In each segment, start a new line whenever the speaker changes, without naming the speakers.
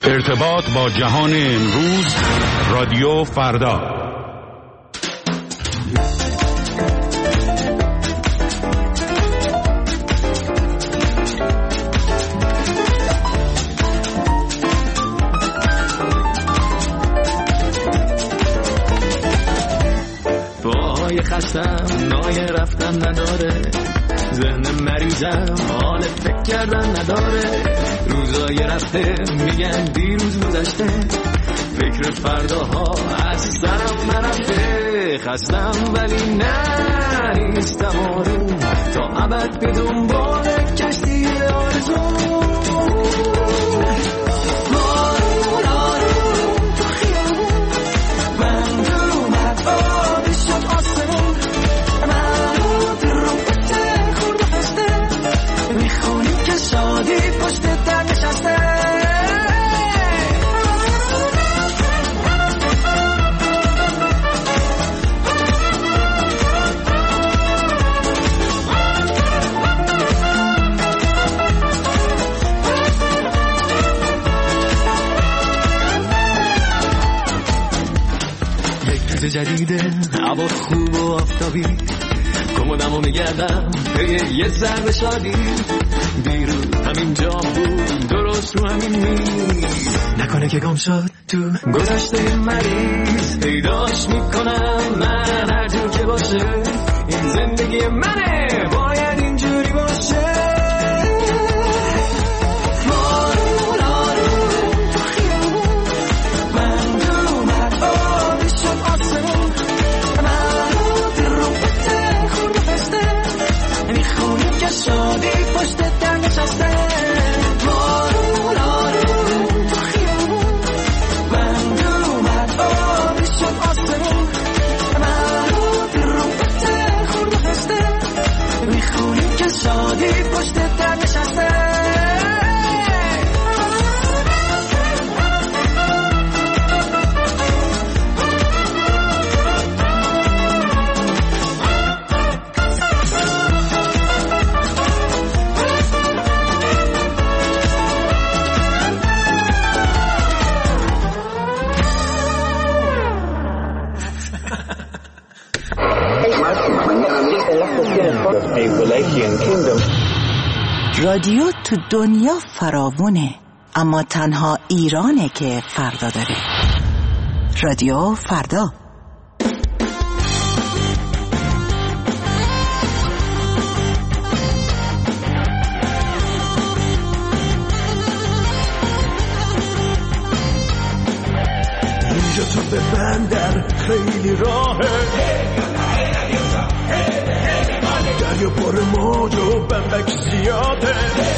ارتباط با جهان امروز، رادیو فردا.
پای خستم نای رفتن نداره، ذهن مریضم حال فکر کردن نداره، روزای رفته میگن دیروز گذشته، فکر فرداها از سرم نرفته، خستم ولی نه نیستم آروم، تا ابد به دنبال کشتی آرزو. جدیده هوا خوب و آفتابی، کمدمو میگردم پی یه ذره شادی، دیروز همین جا بود درست رو همین میز، نکنه که گم شد تو گذشته مریض، پیداش میکنم من هر جور که باشه، این زندگی منه باید اینجوری باشه. شادی پشت در نشسته، بارون آروم تو خیابون، بند اومد آبی شد آسمون، مرد رو بته خورد و پسته، میخونی که شادی پشت در نشسته.
رادیو تو دنیا فراوونه، اما تنها ایرانه که فردا داره. رادیو فردا.
اینجا تو به بندر خیلی راهه، دریا پر موج و بمبک زیاده،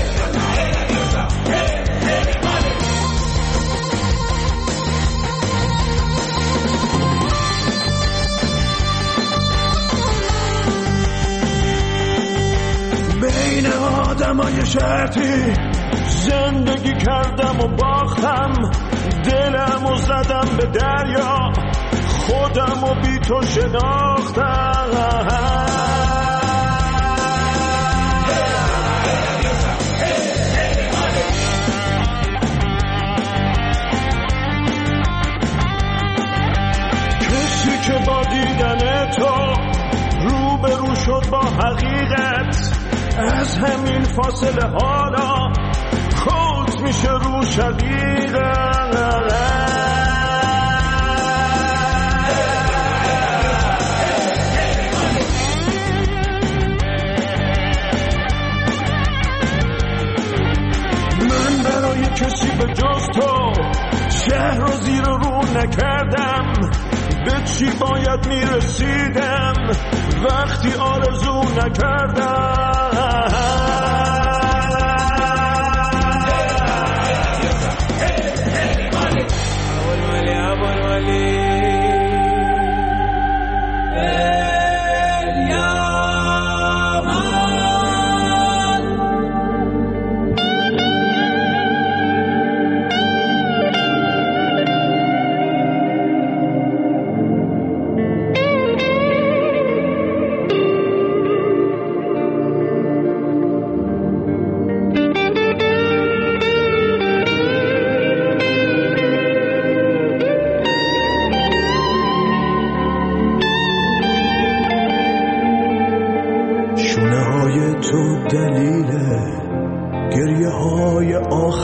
بین آدمای شرطی زندگی کردم و باختم، دلم و زدم به دریا، خودم و بی تو شناختم. کسی که با دیدن تو روبرو شد با حقیقت، از همین فاصله حالا خود میشه رو شقیقت. من برای کسی به جز تو شهر رو زیر رو نکردم، به چی باید میرسیدم وقتی آرزو نکردم.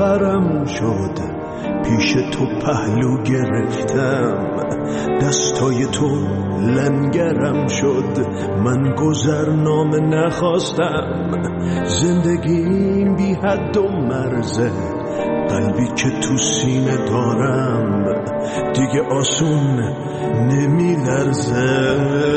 سفرم شد، پیش تو پهلو گرفتم، دستای تو لنگرم شد. من گذرنامه نخواستم، زندگیم بی حد و مرزه، قلبی که تو سینه دارم دیگه آسون نمی لرزه.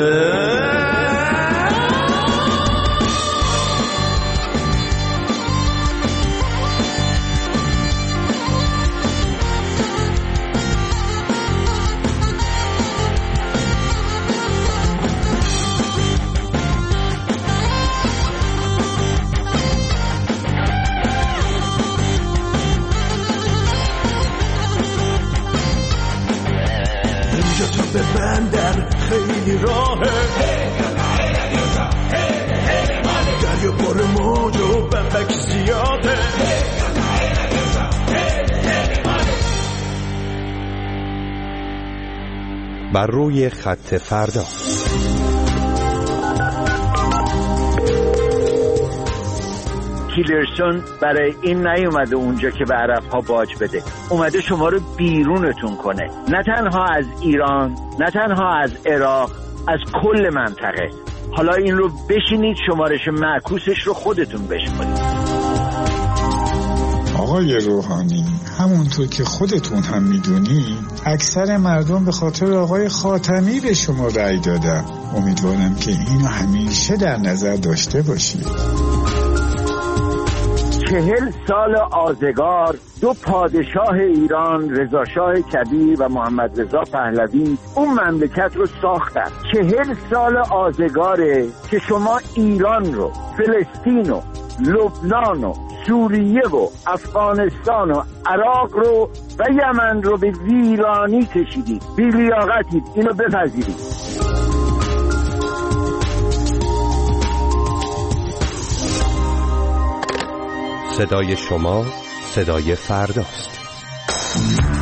به بندر خیلی راهه، دریا پر موج و بمبک زیاده.
بر روی خط فردا.
تیلرسون برای این نیومده اونجا که به عرب‌ها باج بده، اومده شما رو بیرونتون کنه، نه تنها از ایران، نه تنها از عراق، از کل منطقه. حالا این رو بشینید شمارش معکوسش رو خودتون بشمارید.
آقای روحانی، همونطور که خودتون هم میدونی اکثر مردم به خاطر آقای خاتمی به شما رأی دادن. امیدوارم که اینو همیشه در نظر داشته باشید.
40 سال آزگار دو پادشاه ایران، رضا شاه کبیر و محمد رضا پهلوی، اون مملکت رو ساختن. 40 سال آزگاره که شما ایران رو، فلسطین و لبنان و سوریه و افغانستان و عراق رو و یمن رو به ویرانی کشیدید. بی‌لیاقتید، اینو بپذیرید.
صدای شما صدای فرداست.